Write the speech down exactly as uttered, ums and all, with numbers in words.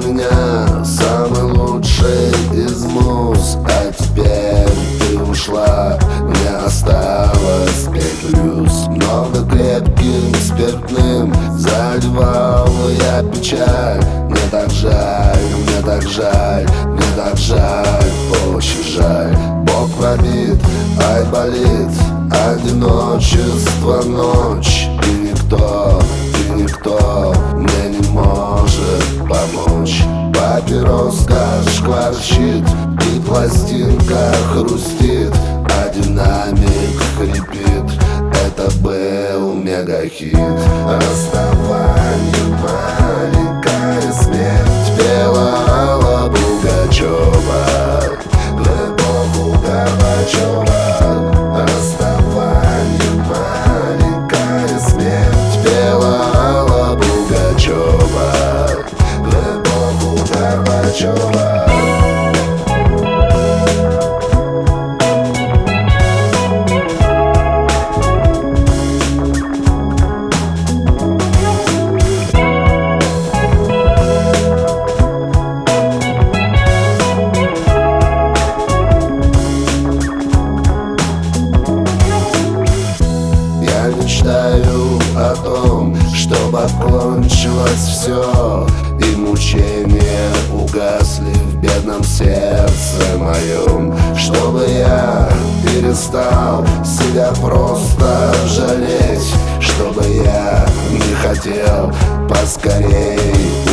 меня самый лучший из муз. А теперь ты ушла, мне осталось пять плюс. Много крепким спиртным заливал я печаль. Мне так жаль, мне так жаль, мне так жаль, очень жаль. Бог пробит, ай болит, одиночество ночь. И никто, и никто мне не может помочь. Папироска шкварчит, и пластинка хрустит, а динамик хрипит. Это был мегахит. Расставание, маленькая смерть, пела Алла Пугачева в эпоху Горбачева. Расставание, маленькая смерть, пела Алла Пугачева в эпоху Горбачева. Мечтаю о том, чтобы окончилось все, и мучения угасли в бедном сердце моем. Чтобы я перестал себя просто жалеть, чтобы я не хотел поскорей